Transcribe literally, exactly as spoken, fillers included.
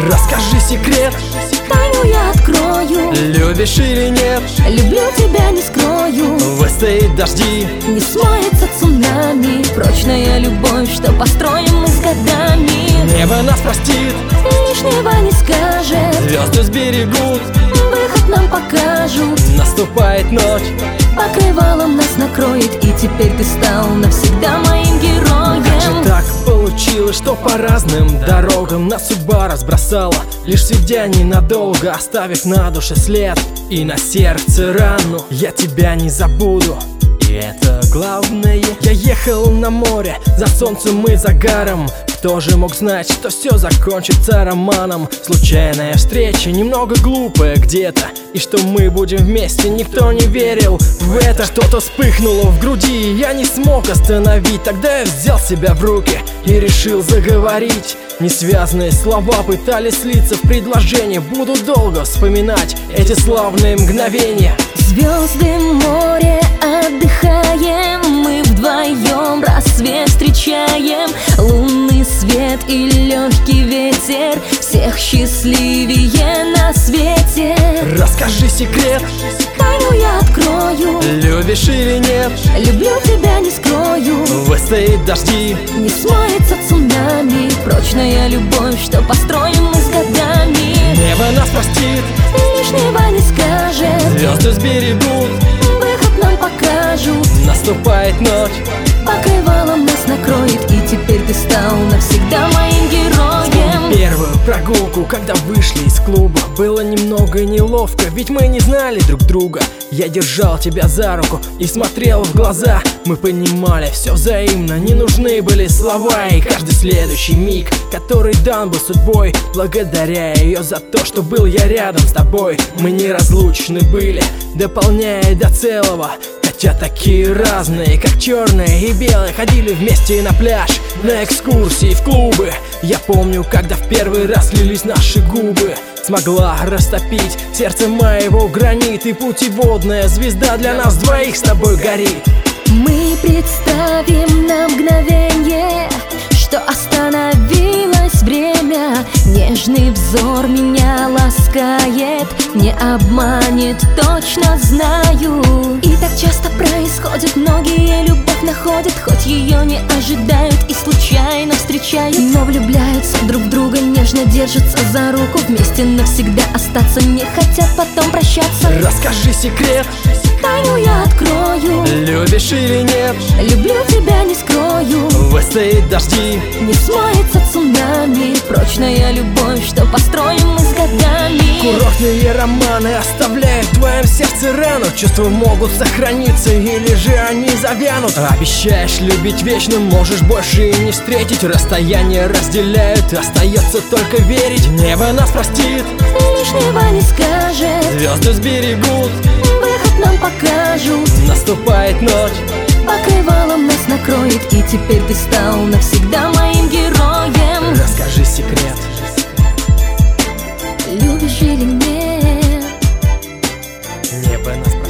Расскажи секрет, тайну я открою. Любишь или нет? Люблю тебя, не скрою. Выстоит дожди, не смоется цунами. Прочная любовь, что построим мы с годами. Небо нас простит, лишнего не скажет. Звезды сберегут, выход нам покажут. Наступает ночь, покрывалом нас накроет. И теперь ты стал навсегда моим героем. Как же так получилось, что по разным дорогам нас судьба разбросала, лишь сведя ненадолго, оставив на душе след и на сердце рану. Я тебя не забуду, и это главное. Я ехал на море, за солнцем и загаром. Кто же мог знать, что все закончится романом? Случайная встреча, немного глупая где-то, и что мы будем вместе, никто не верил в это. Что-то вспыхнуло в груди, я не смог остановить. Тогда я взял себя в руки и решил заговорить. Несвязные слова пытались слиться в предложение. Буду долго вспоминать эти славные мгновения. Звезды, море, отдыхаем. Мы вдвоем рассвет встречаем. Лунный свет и легкий ветер, всех счастливее на свете. Расскажи секрет, тайну я открою. Любишь или нет? Люблю тебя, не скрою. Выстоит дожди, не смоется цунами. Прочная любовь, что построим мы с годами. Небо нас простит, лишнего не скажет. Звезды сберегут, выход нам покажут. Наступает ночь, покрывалом нас накроет. И теперь ты стал навсегда моим героем. Первую прогулку, когда вышли из клуба, было немного неловко, ведь мы не знали друг друга. Я держал тебя за руку и смотрел в глаза. Мы понимали, все взаимно, не нужны были слова. И каждый следующий миг, который дан был судьбой, благодаря ее за то, что был я рядом с тобой. Мы неразлучны были, дополняя до целого. Хотя такие разные, как черные и белые, ходили вместе на пляж, на экскурсии, в клубы. Я помню, когда в первый раз лились наши губы. Смогла растопить сердце моего гранит. И путеводная звезда для нас двоих с тобой горит. Мы представим на мгновенье, что остановилось время. Нежный взор меня ласкает, не обманет, точно знаю. И так часто происходит, многие любовь находят, хоть ее не ожидают и случайно встречают. Но влюбляются друг в друга, нежно держатся за руку, вместе навсегда остаться, не хотят потом прощаться. Расскажи секрет, тайну я открою. Любишь или нет? Люблю тебя, не скрою. Выстоит дожди, не смоется цунами. Прочная любовь, что построим мы с годами. Курортные романы оставляют в твоем сердце рану. Чувства могут сохраниться или же они завянут. Обещаешь любить вечно, можешь больше и не встретить. Расстояние разделяют, остается только верить. Небо нас простит, лишнего не скажет. Звезды сберегут, выход нам покажут. Наступает ночь, покрывалом нас накроет. И теперь ты стал навсегда моим героем. Расскажи секрет, любишь или нет? небо нас